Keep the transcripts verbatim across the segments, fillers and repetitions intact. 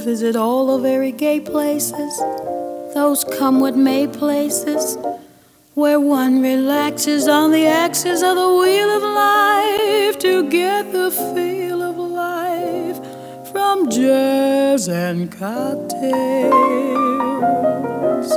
visit all the very gay places, those come what may places, where one relaxes on the axis of the wheel of life to get the feel of life from jazz and cocktails.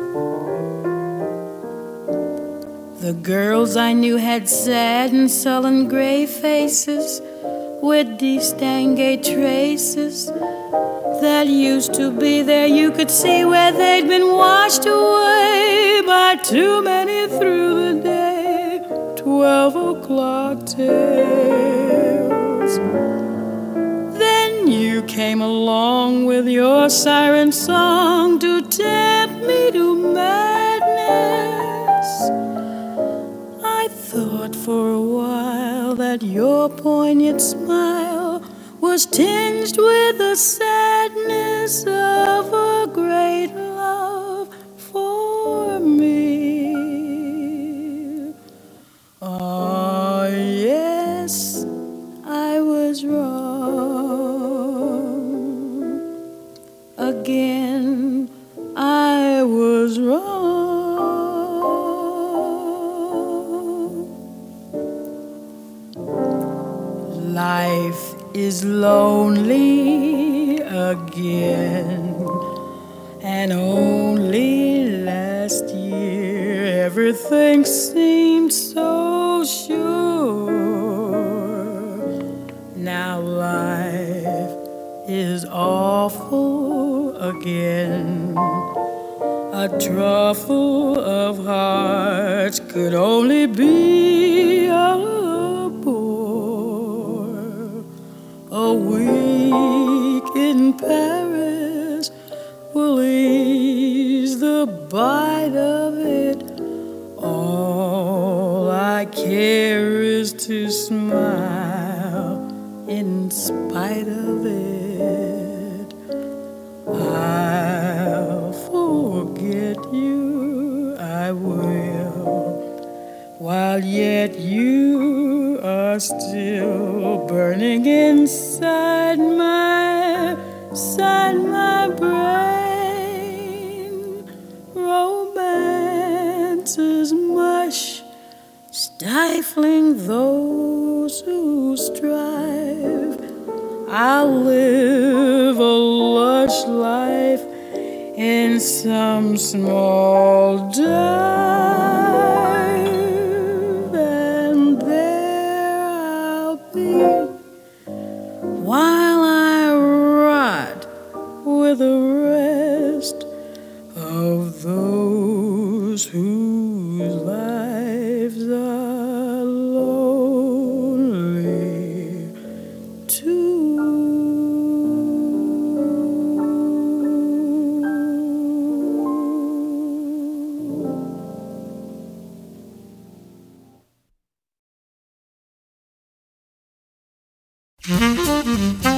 The girls I knew had sad and sullen gray faces with distingué traces that used to be there. You could see where they'd been washed away by too many through the day twelve o'clock tales. Then you came along with your siren song to tempt me to madness. I thought for a while that your poignant smile was tinged with the sadness of a great love for me. Oh, yes, I was wrong. Again, I was wrong. Life is lonely again, and only last year everything seemed so sure. Now life is awful again. A truffle of hearts could only be a A week in Paris will ease the bite of it. All I care is to smile in spite of it. I'll forget you, I will, while yet you are still burning inside my, inside my brain. Romance is mush, stifling those who strive. I'll live a lush life in some small dive, and there I'll be while I rot with the rest of those whose lives are lonely too. Mm-hmm.